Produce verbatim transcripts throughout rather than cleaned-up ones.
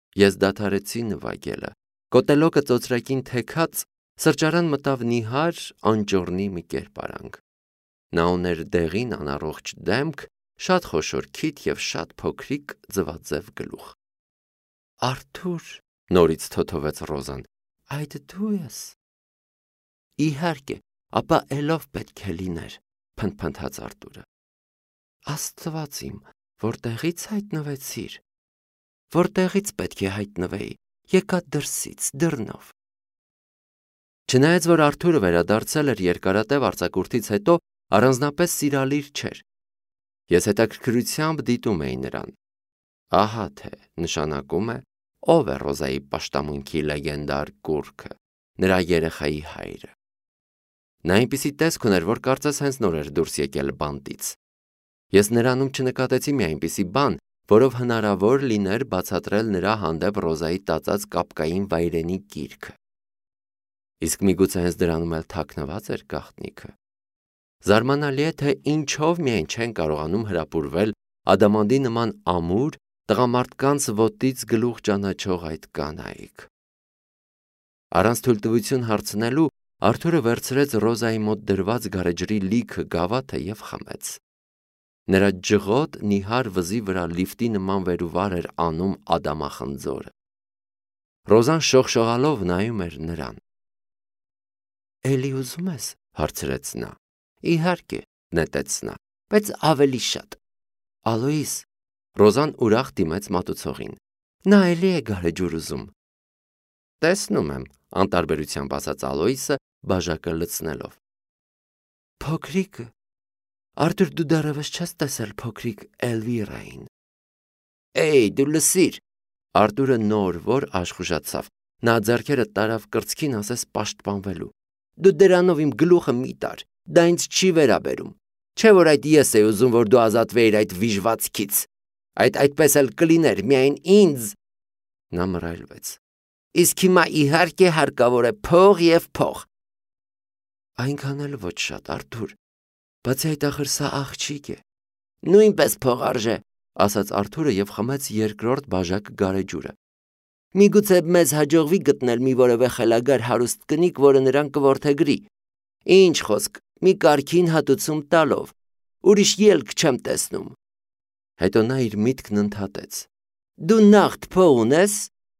Ես դադարեցի նվագելը։ Կոտելոկը ծոծրակին թեքած սրճարան մտավ նիհար անճոռնի մի կերպարանք։ Նա ուներ դեղին անառողջ դեմք, շատ խոշոր քիթ և շատ փոքրիկ ձվաձև գլուխ։ Արթուր, նորից թոթովեց Ռոզան, այդ դու ես։ Իհարկե, ապա էլով պետք է լիներ, փնթփնթաց Արթուրը։ Աստված իմ, որտեղից հայտնվեցիր։ Որտեղից պետք է հայտնվեի, եկա դրսից, դռնով։ Չնայած որ Արթուրը վերադարձել էր երկարատև արձակուրդից հետո, առանձնապես սիրալիր չէր։ Ես հետաքրքրությամբ դիտում էի նրան։ Ահա թե նշանակում է, ով է Ռոզայի պաշտամունքի լեգենդար կուռքը, նրա երեխայի հայրը։ Նա այնպիսի տեսք ուներ, որ կարծես հենց նոր էր դուրս եկել բանտից։ Ես նրանում չնկատեցի մի այնպիսի բան, որով հնարավոր լիներ բացատրել նրա հանդեպ Ռոզայի տածած կապկային վայրենի կիրքը։ Իսկ միգուցե հենց դրանում էլ թաքնված էր գաղտնիքը։ Զարմանալի է, թե ինչով միայն չեն կարողանում հրապուրվել ադամանդի նման ամուր, տղամարդկանց ոտից գլուխ ճանաչող այդ կանայք։ Առանց թույլտվություն հարցնելու Արթուրը վերցրեց Ռոզայի մոտ դրված գարեջրի լիքը գավաթը և խմեց։ Նրա ջղոտ նիհար վզի վրա լիֆտի նման վերուվար էր անում ադամախնձորը։ Ռոզան շողշողալով նայում էր նրան։ Էլի ուզում ես, հարցրեց նա։ Իհարկե, նետեց նա, բայց ավելի շատ։ Ալոյս, Ռոզան ուրախ դիմեց մատուցողին։ Նա էլի է գարեջուր ուզում։ Տեսնում եմ, անտարբերությամբ ասաց Ալոյսը, բաժակը լցնելով։ Փոքրիկը, Արթուր, դու դեռևս չես տեսել փոքրիկ Էլվիրային։ Էй, դու լսիր։ Արթուրը նոր որ աշխուժացավ։ Նա ձեռքերը տարավ կրծքին, ասես պաշտպանվելու։ Դու դրանով իմ գլուխը մի տար, դա ինձ չի վերաբերում։ Չէ՞ որ այդ ես էի ուզում, որ դու ազատվեիր այդ վիժվածքից։ Այդ այդպես էլ կլիներ, միայն ինձ։ Նա մռայլվեց։ Իսկ հիմա իհարկե հարկավոր է փող և փող։ Այնքան էլ ոչ շատ, Արթուր, բացի այդ ախր սա աղջիկ է։ Նույնպես փող արժե, ասաց Արթուրը և խմեց երկրորդ բաժակ գարեջուրը։ Միգուցե մեզ հաջողվի գտնել մի որևէ խելագար հարուստ կնիկ, որը նրան կորդեգրի։ Ինչ խոսք, մի կարգին հատուցում տալով։ Ուրիշ ելք չեմ տեսնում։ Հետո նա իր միտքն ընդհատեց։ Դու նաղդ փող ունես։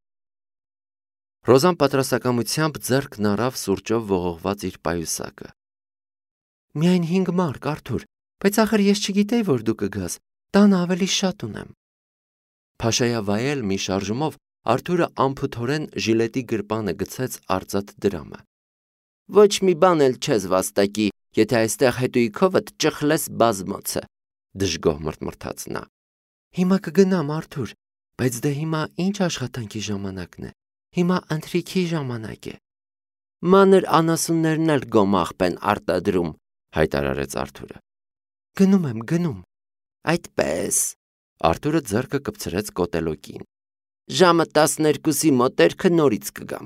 Ռոզան պատրաստակամությամբ ձեռքն առավ սուրճով ողողված իր պայուսակը։ Միայն հինգ մարկ, Արթուր, բայց ախր ես չգիտեի, որ դու կգաս, տանը ավելի շատ ունեմ։ Փաշայավայել մի շարժումով Արթուրը անփութորեն ժիլետի գրպանը գցեց արծաթ դրամը։ Ոչ մի բան էլ չես վաստակի, եթե այստեղ հետույքովդ ճխլես բազմոցը, դժգոհ մրթմրթաց նա։ Հիմա կգնամ, Արթուր, բայց դե հիմա ինչ աշխատանքի ժամանակն է։ Հիմա ընթրիքի ժամանակ է։ Մանր անասուններն էլ գոմաղբ են արտադրում, հայտարարեց Արթուրը։ Գնում եմ, գնում։ Այդպես։ Արթուրը ձեռքը կպցրեց կոտելոկին։ Ժամը տասներկուսի մոտերքը նորից կգամ։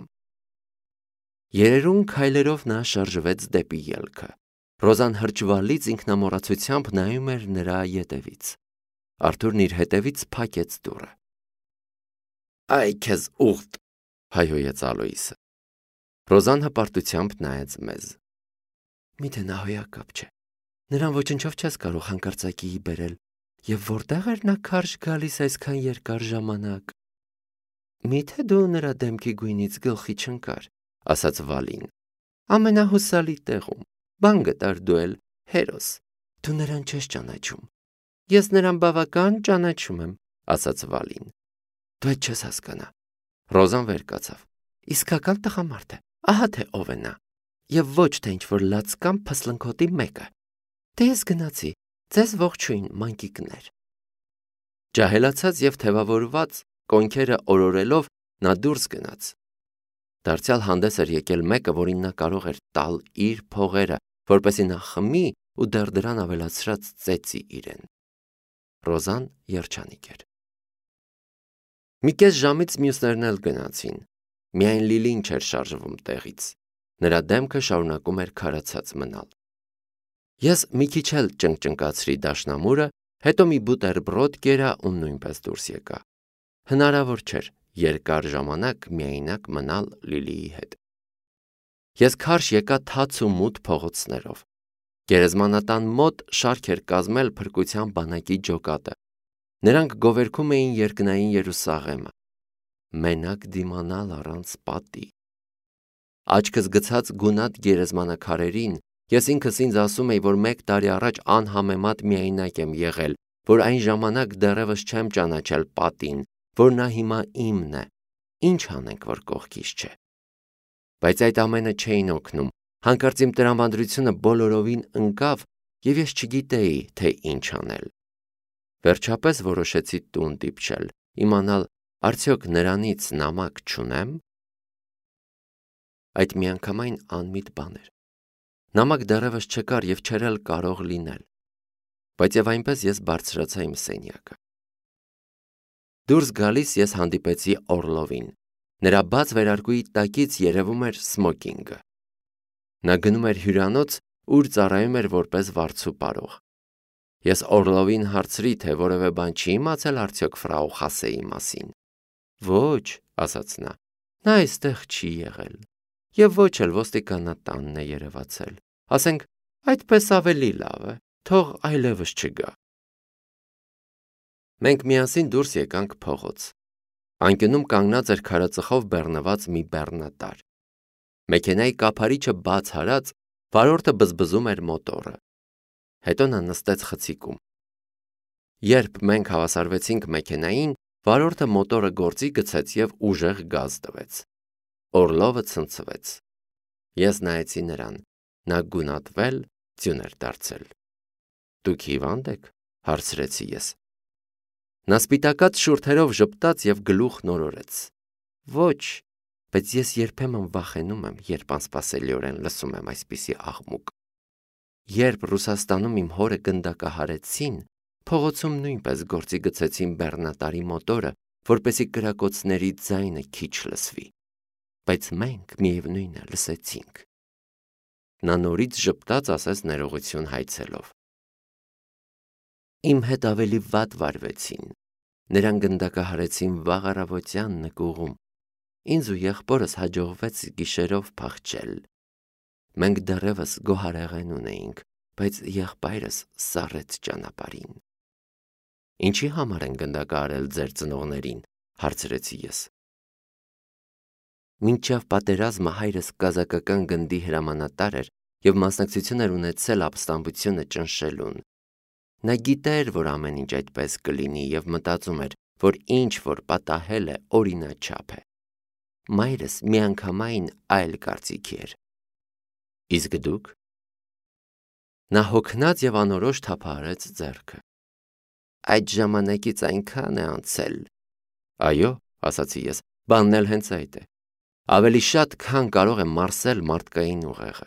Երերուն քայլերով նա շարժվեց դեպի ելքը։ Ռոզան հրճվալից ինքնամոռացությամբ նայում էր նրա ետևից։ Արթուրն իր հետևից փակեց դուռը։ Այ քեզ ուղտ, հայհոյեց Ալոյսը։ Ռոզան հպարտությամբ նայեց մեզ։ Միթե նա հոյակապ չէ։ Նրան ոչնչով չես կարող հանկարծակիի բերել, և որտեղ էր նա քարշ գալիս այսքան երկար ժամանակ։ Միթե դու նրա դեմքի գույնից գլխի չընկար, ասաց Վալին։ Ամենահուսալի տեղում, բան գտար դու էլ, հերոս, դու նրան չես ճանաչում։ Ես նրան բավական ճանաչում եմ, ասաց Վալին։ Դու այդ չես հասկանա։ Ռոզան վեր կացավ։ Իսկական տղամարդ է, ահա թե ով է նա։ Եվ ոչ թե ինչ-որ լացկամ փսլնքոտի մեկը։ Դե ես գնացի, ձեզ ողջույն, մանկիկներ։ Ջահելացած և թևավորված, կոնքերը օրորելով նա դուրս գնաց։ Դարձյալ հանդես էր եկել մեկը, որին նա կարող էր տալ իր փողերը, որպեսզի նա խմի ու դեռ դրան ավելացրած ծեծի իրեն։ Ռոզան երջանիկ էր։ Մի կես ժամից մյուսներն էլ գնացին։ Միայն Լիլին չէր շարժվում տեղից։ Նրա դեմքը շարունակում էր քարացած մնալ։ Ես մի քիչ էլ ճնկճնկացրի դաշնամուրը, հետո մի բուտերբրոդ կերա ու նույնպես դուրս եկա։ Հնարավոր չէր, երկար ժամանակ միայնակ մնալ Լիլիի հետ։ Ես քարշ եկա թաց ու մութ փողոցներով։ Գերեզմանատան մոտ շարք էր կազմել փրկության բանակի ջոկատը։ Նրանք գովերգում էին երկնային Երուսաղեմը։ Մենակ դիմանալ առանց պատի։ Աչքս գցած գունատ գերեզմանակարերին, ես ինքս ինձ ասում էի, որ մեկ տարի առաջ անհամեմատ միայնակ եմ եղել, որ այն ժամանակ դեռևս չեմ ճանաչել պատին, որ նա հիմա իմն է, ինչ անենք, որ կողքից չէ։ Բայց այդ ամենը չէին օգնում, հանկարծ իմ տրամադրությունը բոլորովին ընկավ, և ես չգիտեի, թե ինչ անել։ Վերջապես որոշեցի տուն դիպչել, իմանալ, արդյոք նրանից նամակ չունեմ։ Այդ միանգամայն անմիտ բան էր։ Նամակ դեռևս չկար և չէր էլ կարող լինել, բայց և այնպես ես բարձրացա իմ սենյակը։ Դուրս գալիս ես հանդիպեցի Օռլովին, նրա բաց վերարկուի տակից երևում էր սմոքինգը։ Նա գնում էր հյուրանոց, ուր ծառայում էր որպես վարձու պարող։ Ես Օռլովին հարցրի, թե որևէ բան չի իմացել արդյոք ֆրау Խասեի մասին։ Ոչ, ասաց նա, նա այստեղ չի եղել, և ոչ էլ ոստիկանատանն է երևացել, ասենք, այդպես ավելի լավ է, թող այլևս չգա։ Մենք միասին դուրս եկանք փողոց։ Անկյունում կանգնած էր քարածխով բեռնված մի բեռնատար։ Մեքենայի կափարիչը բաց հարած, վարորդը բզբզում էր մոտորը։ Հետո նա նստեց խցիկում։ Երբ մենք հավասարվեցինք մեքենային, վարորդը մոտորը գործի գցեց և ուժեղ գազ տվեց։ Օռլովը ցնցվեց։ Ես նայեցի նրան, նա գունատվել, ձյուն էր դարձել։ Դուք հիվա՞նդ եք, հարցրեցի ես։ Նա սպիտակած շուրթերով ժպտաց և գլուխն օրորեց։ Ոչ, բայց ես երբեմն վախենում եմ, երբ անսպասելիորեն լսում եմ այսպիսի աղմուկ։ Երբ Ռուսաստանում իմ հորը գնդակահարեցին, փողոցում նույնպես գործի գցեցին բեռնատարի մոտորը, որպեսզի կրակոցների ձայնը քիչ լսվի, բայց մենք միևնույն է լսեցինք։ Նա նորից ժպտաց, ասես ներողություն հայցելով։ Իմ հետ ավելի վատ վարվեցին։ Նրան գնդակահարեցին վաղ առավոտյան նկուղում։ Ինձ ու եղբորս հաջողվեց գիշերով փախչել։ Մենք դեռևս գոհարեղեն ունեինք, բայց եղբայրս սառեց ճանապարհին։ Ինչի համար են գնդակահարել ձեր ծնողներին, հարցրեցի ես։ Մինչև պատերազմը հայրս կազակական գնդի հրամանատար էր և մասնակցություն էր ունեցել ապստամբությունը ճնշելուն։ Նա գիտեր, որ ամեն ինչ այդպես կլինի և մտածում էր, որ ինչ որ պատահել է օրինաչափ է։ Մայրս միանգամայն այլ կարծիքի էր։ Իսկ դուք։ Նա հոգնած և անորոշ թափահարեց ձեռքը։ Այդ ժամանակից այնքան է անցել։ Այո, ասացի ես, բանն էլ հենց այդ է։ Ավելի շատ, քան կարող է մարսել մարդկային ուղեղը։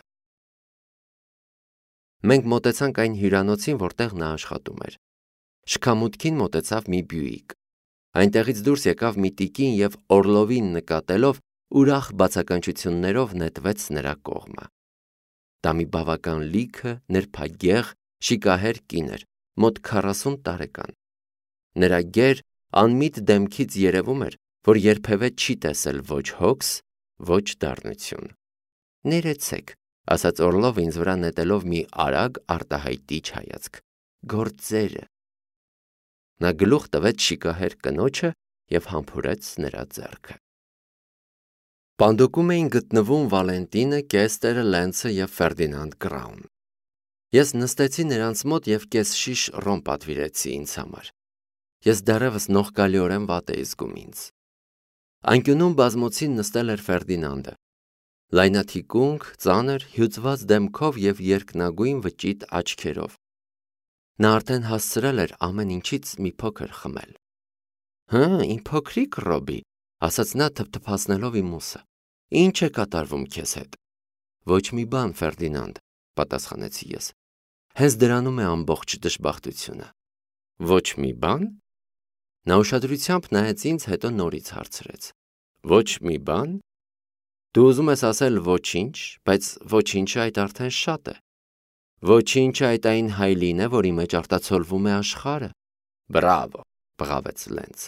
Մենք մոտեցանք այն հյուրանոցին, որտեղ նա աշխատում էր։ Շքամուտքին մոտեցավ մի Բյուիկ։ Այնտեղից դուրս եկավ մի տիկին և Օռլովին նկատելով ուրախ բացականչություններով նետվեց նրա կողմը։ Դա մի բավական լիքը, նրբագեղ, շիկահեր կին էր, մոտ քառասուն տարեկան։ Նրա գեր, անմիտ դեմքից երևում էր, որ երբևէ չի տեսել ոչ հոգս, ոչ դառնություն։ Ներեցեք, ասաց Օռլովը ինձ վրա նետելով մի արագ արտահայտիչ հայացք։ Գործերը։ Նա գլուխ տվեց շիկահեր կնոջը և համբուրեց նրա ձեռքը։ Պանդոկում էին գտնվում Վալենտինը, Կեստերը, Լենցը և Ֆերդինանդ Գրաուն։ Ես նստեցի նրանց մոտ և կեսշիշ ռոմ պատվիրեցի ինձ համար։ Ես դեռևս նողկալիորեն վատ էի զգում ինձ։ Անկյունում բազմոցին նստել էր Ֆերդինանդը։ Լայնաթիկունք, ծանր, հյուծված դեմքով և երկնագույն վճիտ աչքերով։ Նա արդեն հասցրել էր ամեն ինչից մի փոքր խմել։ Հը, իմ փոքրիկ Ռոբի, ասաց նա թփթփացնելով իմ ուսը։ Ինչ է կատարվում քեզ հետ։ Ոչ մի բան, Ֆերդինանդ, պատասխանեցի ես։ Հենց դրանում է ամբողջ դժբախտությունը։ Ոչ մի բան։ Նա ուշադրությամբ նայեց ինձ, հետո նորից հարցրեց։ Ոչ մի բան։ Դու ուզում ես ասել ոչինչ, բայց ոչինչը այդ արդեն շատ է։ Ոչինչը այդ այն հայլին է, որի մեջ արտացոլվում է աշխարհը։ Բրավո, բղավեց Լենցը։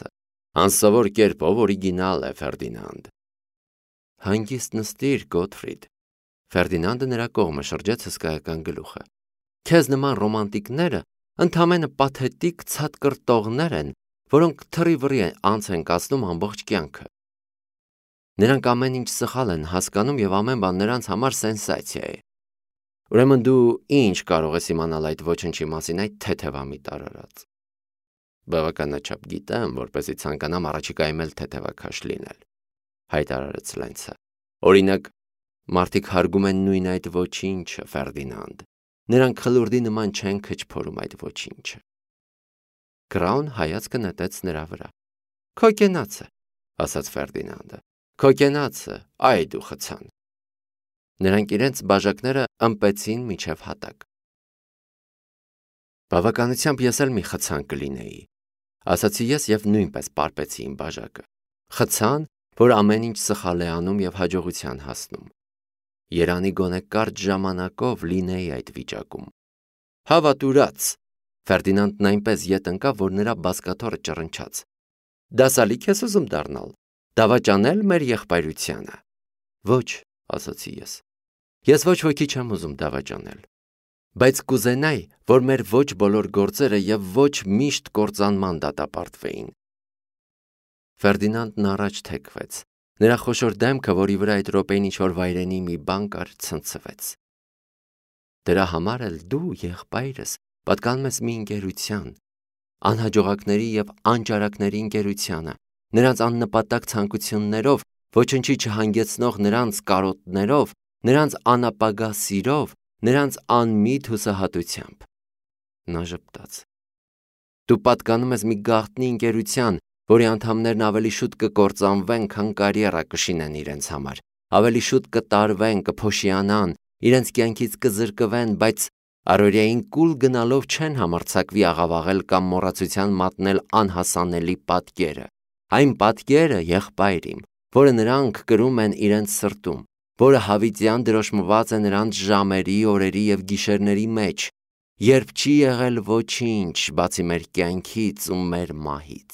Անսովոր կերպով օրիգինալ է, Ֆերդինանդ։ Հանգիստ նստիր, Գոթֆրիդ։ Ֆերդինանդը նրա կողմը շրջեց հսկայական գլուխը։ Քեզ նման ռոմանտիկները ընդամենը պաթետիկ ցատկրտողներ են, որոնք թռիվռի անց են կացնում ամբողջ կյանքը։ Նրանք ամեն ինչ սխալ են հասկանում եւ ամեն բան նրանց համար սենսացիա է։ Ուրեմն դու ինչ կարող ես իմանալ այդ ոչնչի մասին, այդ թեթևամիտ արարած։ Բավականաչափ գիտեմ, որպեսզի ցանկանամ առաջիկայում էլ թեթևակաշ լինել, հայտարարեց Լենցը։ Օրինակ, մարդիկ հարգում են նույն այդ ոչինչը, Ֆերդինանդ։ Նրանք խլուրդի նման չեն քչփորում այդ ոչինչը։ Կրաուն հայացքը նետեց նրա վրա։ Քո կենացը, ասաց Ֆերդինանդը։ Քո կենացը, այ դու խցան։ Նրանք իրենց բաժակները ըմպեցին միջև հատակ։ Բավականությամբ ես էլ մի խցան կլինեի, ասացի ես եւ նույնպես պարպեցի իմ բաժակը։ Խցան, որ ամեն ինչ սխալ է անում եւ հաջողության հասնում։ Երանի գոնե կարճ ժամանակով լինեի այդ վիճակում։ Հավատուրաց։ Ֆերդինանդն այնպես ետ ընկավ, որ նրա բազկաթոռը ճռնչաց։ Դասալիկ ես ուզում դառնալ, դավաճանել մեր եղբայրությանը։ Ոչ, ասացի ես։ Ես ոչ ոքի չեմ ուզում դավաճանել, բայց կուզենայի, որ մեր ոչ բոլոր գործերը եւ ոչ միշտ կործանման դատապարտվեին։ Ֆերդինանդն առաջ թեքվեց։ Նրա խոշոր դեմքը, որի վրա այդ րոպեին ինչ-որ վայրենի մի բան կար, ցնցվեց։ Դրա համար էլ դու, եղբայրս, պատկանում ես մի ընկերության, անհաջողակների եւ անճարակների ընկերությանը, նրանց աննպատակ ցանկություններով, ոչնչի չհանգեցնող նրանց կարոտներով, նրանց անապագա սիրով, նրանց անմիտ հուսահատությամբ։ Նա ժպտաց։ Դու պատկանում ես մի գաղտնի ընկերության, որի անդամներն ավելի շուտ կկործանվեն, քան կարիերա կշինեն իրենց համար, ավելի շուտ կտարվեն, կփոշիանան, իրենց կյանքից կզրկվեն, բայց առօրյային կուլ գնալով չեն համարձակվի աղավաղել կամ մոռացության մատնել անհասանելի պատկերը։ Այն պատկերը, եղբայր իմ, որը նրանք կրում են իրենց սրտում, որը հավիտյան դրոշմված է նրանց ժամերի, օրերի եւ գիշերների մեջ, երբ չի եղել ոչինչ, բացի մեր կյանքից ու մեր մահից։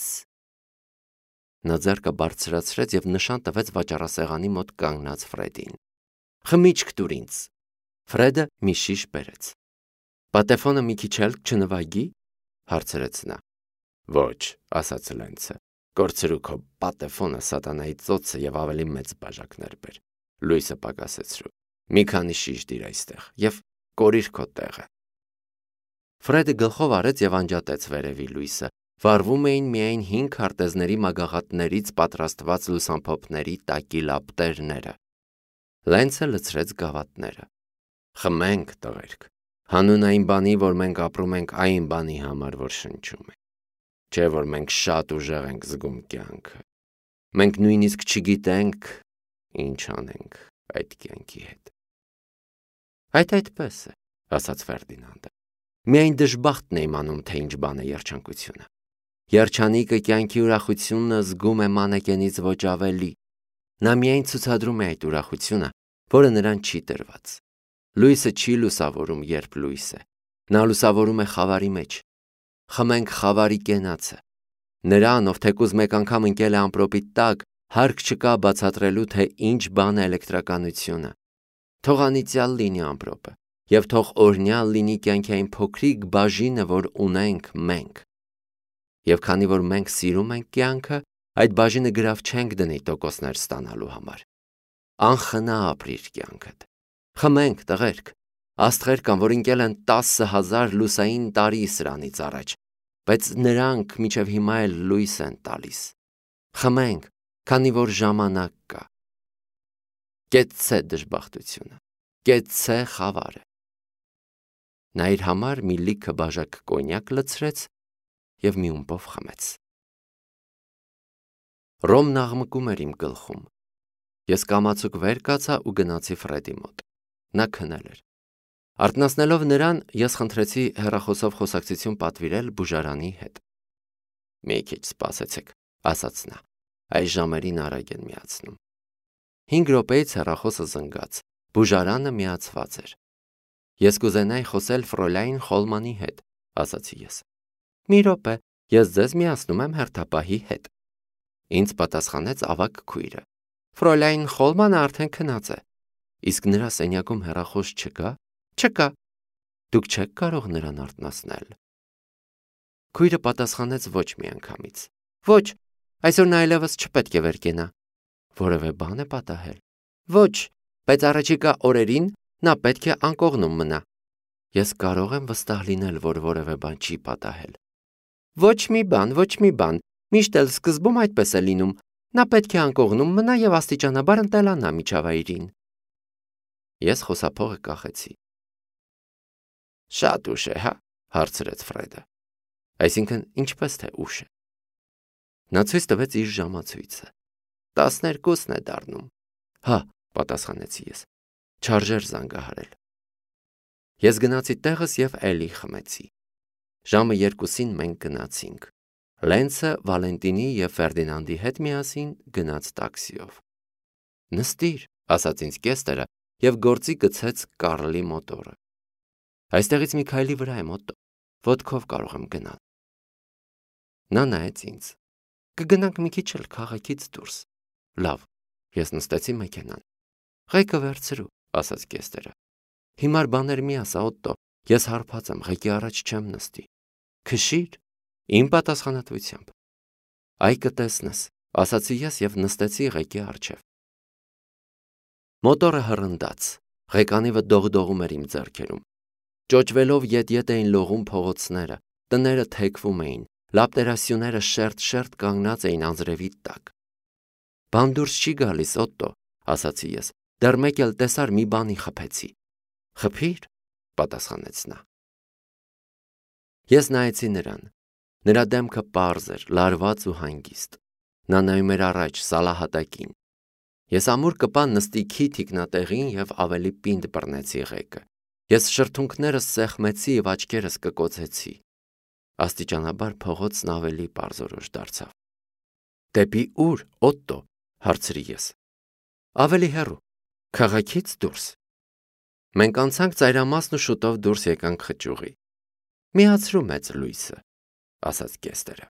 Նա ձեռքը բարձրացրեց եւ նշան տվեց վաճառասեղանի մոտ կանգնած Ֆրեդին։ Խմիչք տուր ինձ։ Ֆրեդը մի շիշ բերեց։ Պատեֆոնը մի քիչ էլ չնվագի, հարցրեց նա։ Ոչ, ասաց Լենցը։ Կորցրու քո պատեֆոնը, սատանայի ծոցը եւ ավելի մեծ բաժակներ բեր։ Լույսը պակասեցրու։ Մի քանի շիշ դիր այստեղ եւ կորիր քո տեղը։ Ֆրեդը գլխով արեց եւ անջատեց վերևի լույսը։ Վառվում էին միայն հինգ քարտեզների մագաղատներից պատրաստված լուսամփոփների տակի լապտերները։ Լենցը լցրեց գավաթները։ Խմենք, տղերք։ Հանուն այն բանի, որ մենք ապրում ենք այն բանի համար, որ շնչում է։ Չէ՞ որ մենք շատ ուժեղ ենք զգում կյանքը։ Մենք նույնիսկ չգիտենք ինչ անենք այդ կյանքի հետ։ Այդ այդպես է, ասաց Ֆերդինանդը։ Միայն դժբախտն է իմանում, թե ինչ բան է երջանկությունը։ Երջանիկը կյանքի ուրախությունը զգում է մանեկենից ոչ ավելի։ Նա միայն ցուցադրում է այդ ուրախությունը, որը նրան չի տրված։ Լույսը չի լուսավորում, երբ լույս է։ Նա լուսավորում է խավարի մեջ։ Խմենք խավարի կենացը։ Նրան, ով թեկուզ մեկ անգամ ընկել է ամպրոպի տակ, հարկ չկա բացատրելու, թե ինչ բան է էլեկտրականությունը։ Թող անիծյալ լինի ամպրոպը, եւ թող օրհնյալ լինի կյանքի այն փոքրիկ բաժինը, որ ունենք մենք։ Եվ քանի որ մենք սիրում ենք կյանքը, այդ բաժինը գրավ չենք դնի տոկոսներ ստանալու համար։ Անխնա ապրիր կյանքդ։ Խմենք, տղերք։ Աստղեր կան, որ ընկել են տասը հազար լուսային տարի սրանից առաջ, բայց նրանք մինչև հիմա էլ լույս են տալիս։ Խմենք, քանի որ ժամանակ կա։ Կեցցե դժբախտությունը, կեցցե խավարը։ Նա իր համար մի լիքը բաժակ կոնյակ լցրեց եւ մի ումպով խմեց։ Ռոմն աղմկում էր իմ գլխում։ Ես կամացուկ վեր կացա ու գնացի Ֆրեդի մոտ։ Նա քնել էր։ Արթնացնելով նրան, ես խնդրեցի հեռախոսով խոսակցություն պատվիրել բուժարանի հետ։ Մի քիչ սպասեցեք, ասաց նա։ Այս ժամերին արագ են միացնում։ Հինգ րոպեից հեռախոսը զնգաց։ Բուժարանը միացված էր։ Ես կուզենայի խոսել Ֆրոլայն Խոլմանի հետ, ասացի ես։ Մի րոպե, ես ձեզ միացնում եմ հերթապահի հետ։ Ինձ պատասխանեց ավագ քույրը։ Ֆրոլայն Խոլմանը արդեն քնած է։ Իսկ նրա սենյակում հեռախոս չկա։ Չկա։ Դուք չեք կարող նրան արթնացնել։ Քույրը պատասխանեց ոչ մի անգամից։ Ոչ, այսօր նա այլևս չպետք է վեր կենա։ Որևէ բան է պատահել։ Ոչ, բայց առաջիկա օրերին նա պետք է անկողնում մնա։ Ես կարող եմ վստահ լինել, որ որևէ բան չի պատահել։ Ոչ մի բան, ոչ մի բան, միշտ էլ սկզբում այդպես է լինում։ Նա պետք է անկողնում մնա եւ աստիճանաբար ընտելանա միջավայրին։ Ես խոսափողը կախեցի։ Շատ ուշ է, հա, հարցրեց Ֆրեդը։ Այսինքն, ինչպես թե ուշ է։ Նա ցույց տվեց իր ժամացույցը։ տասներկուսն է դառնում։ Հա, պատասխանեցի ես։ Չարժեր զանգահարել։ Ես գնացի տեղս եւ էլի խմեցի։ Ժամը երկուսին մենք գնացինք։ Լենցը Վալենտինի եւ Ֆերդինանդի հետ միասին գնաց տաքսիով։ Նստիր, ասաց ինձ կեստերը եւ գործի գցեց Կարլի մոտորը։ Այստեղից մի քայլի վրա եմ օտո, ոտքով կարող եմ գնալ։ Նա նայեց ինձ։ Կգնանք մի քիչ էլ քաղաքից դուրս։ Լավ, ես նստեցի մեքենան։ Ղեկը վերցրու, ասաց կեստերը։ Հիմար բաներ մի ասա օտո, ես հարբած եմ, ղեկի առաջ չեմ նստի։ Քշիր, իմ պատասխանատվությամբ։ Այ կտեսնես, ասացի ես եւ նստեցի ղեկի առջև։ Մոտորը հռնդաց, ղեկանիվը դողդողում էր իմ ձեռքերում։ Ճոճվելով ետ-ետ էին լողում փողոցները, տները թեքվում էին, լապտերասյուները շերտ-շերտ կանգնած էին անձրևի տակ։ Բան դուրս չի գալիս, օտո, ասացի ես, դեռ մեկ էլ տեսար մի բանի խփեցի։ Խփիր, պատասխանեց նա։ Ես նայեցի նրան։ Նրա դեմքը պարզ էր, լարված ու հանգիստ։ Նա նայում էր առաջ, սալահատակին։ Ես ամուր կպան նստիքի թիկնատեղին եւ ավելի պինդ բռնեցի ղեկը։ Ես շրթունքներս սեղմեցի եւ աչքերս կկոցեցի։ Աստիճանաբար փողոցն ավելի պարզորոշ դարձավ։ Դեպի ուր, օտո, հարցրի ես։ Ավելի հեռու, քաղաքից դուրս։ Մենք անցանք ծայրամասն ու շուտով դուրս եկանք խճուղի։ Միացրու մեծ լույսը, ասաց կեստերը։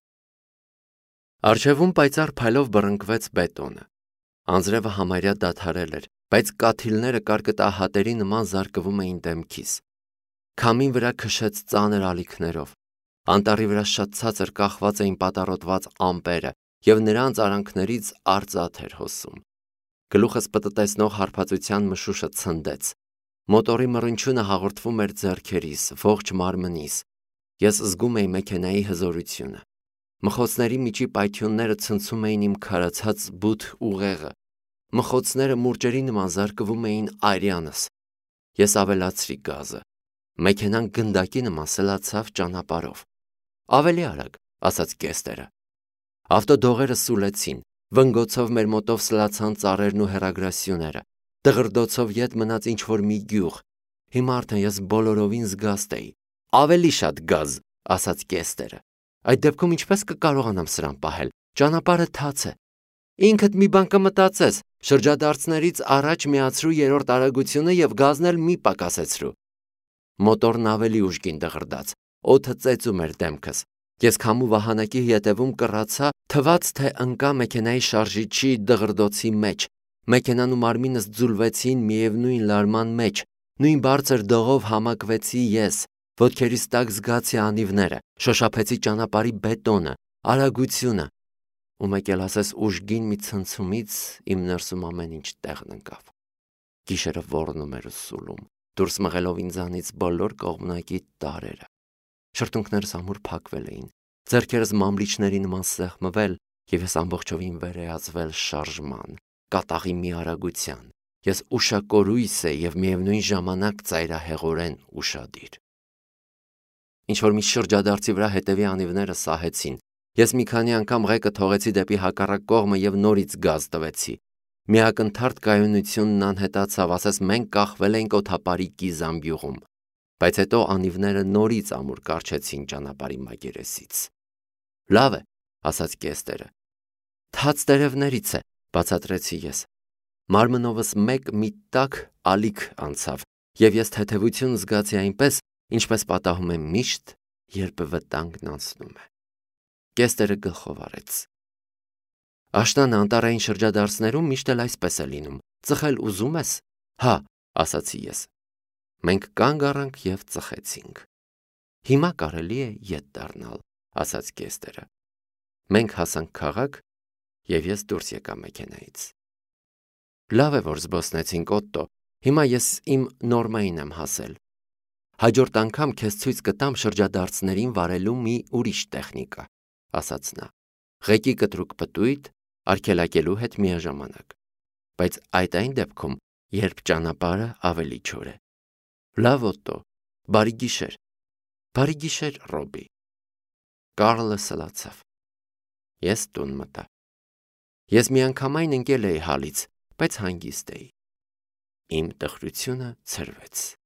Արջևում պայծառ փայլով բռնկվեց բետոնը։ Անձրևը համարյա դադարել էր, բայց կաթիլները կարկտահատերի նման զարկվում էին դեմքիս։ Քամին վրա քշեց ծանր ալիքներով։ Անտառի վրա շատ ցածր կախված էին պատառոտված ամպերը եւ նրանց արանքներից արծաթ էր հոսում։ Գլուխս պտտեցնող հարբածության մշուշը ցնդեց։ Մոտորի մռնչյունը հաղորդվում էր ձեռքերիս, ողջ մարմնիս։ Ես զգում էի մեքենայի հզորությունը։ Մխոցների միջի պայթյունները ցնցում էին իմ քարացած բութ ուղեղը։ Մխոցները մուրճերի նման զարկվում էին արյանս։ Ես ավելացրի գազը։ Մեքենան գնդակի նման սլացավ ճանապարհով։ Ավելի արագ, ասաց կեստերը։ Ավտոդողերը սուլեցին, վնգոցով մեր մոտով սլացան ծառերն ու հեռագրասյուները։ Դղրդոցով ետ մնաց ինչ-որ մի գյուղ։ Հիմա արդեն ես բոլորովին զգաստ էի։ Ավելի շատ գազ, ասաց կեստերը։ Այդ դեպքում ինչպես կկարողանամ սրան պահել։ Ճանապարհը թաց է։ Ինքդ մի բան կմտածես, շրջադարձներից առաջ միացրու երրորդ արագությունը եւ գազն էլ մի պակասեցրու։ Մոտորն ավելի ուժգին դղրդաց։ Օդը ծեծում էր դեմքս։ Ես քամու վահանակի ետևում կռացա, թվաց թե ընկա մեքենայի շարժիչի դղրդոցի մեջ։ Մեքենան ու մարմինս ձուլվեցին միևնույն լարման մեջ։ Նույն բարձր դողով համակվեցի ես։ Ոտքերիս տակ զգացի անիվները, շոշափեցի ճանապարհի բետոնը, արագությունը։ Ու մեկ էլ ասես ուժգին մի ցնցումից իմ ներսում ամեն ինչ տեղն ընկավ։ Գիշերը ոռնում էր ու սուլում, դուրս մղելով ինձանից բոլոր կողմնակի տարրերը։ Շրթունքներս ամուր փակվել էին, ձեռքերս մամլիչների նման սեղմվել եւ ես ամբողջովին վերեածվել շարժման, կատաղի մի արագության։ Ես ուշակորույս է եւ միևնույն ժամանակ ծայրահեղորեն ուշադիր։ Ինչ որ մի շրջադարձի վրա հետևի անիվները սահեցին։ Ես մի քանի անգամ ղեկը թողեցի դեպի հակառակ կողմը եւ նորից գազ տվեցի։ Մի ակնթարթ կայունությունն անհետացավ, ասես մենք կախվել էինք օդապարիկի զամբյուղում, բայց հետո անիվները նորից ամուր կարճեցին ճանապարհի մակերեսից։ Լավ է, ասաց կեստերը։ Թաց տերևներից է, բացատրեցի ես։ Մարմնովս մեկ մի տաք ալիք անցավ, եւ ես թեթևություն զգացի այնպես, ինչպես պատահում է միշտ, երբ վտանգն անցնում է։ Կեստերը գլխով արեց։ Աշնանը անտառային շրջադարձներում միշտ էլ այսպես է լինում։ Ծխել ուզում ես։ Հա, ասացի ես։ Մենք կանգ առանք և ծխեցինք։ Հիմա կարելի է ետ դառնալ, ասաց Գեստերը։ Մենք հասանք քաղաք, և ես դուրս եկա մեքենայից։ Լավ է, որ զբոսնեցինք, Օտտո, հիմա ես իմ նորմային եմ հասել։ Հաջորդ անգամ քեզ ցույց կտամ շրջադարձներին վարելու մի ուրիշ տեխնիկա, ասաց նա։ Ղեկի կտրուկ պտույտ, արգելակելու հետ միաժամանակ։ Բայց այդ այն դեպքում, երբ ճանապարհը ավելի չոր է։ Լավ, Օտտո, բարի գիշեր։ Բարի գիշեր, Ռոբի։ Կարլը սլացավ։ Ես տուն մտա։ Ես միանգամայն ընկել էի հալից, բայց հանգիստ էի։ Իմ տխրությունը ցրվեց։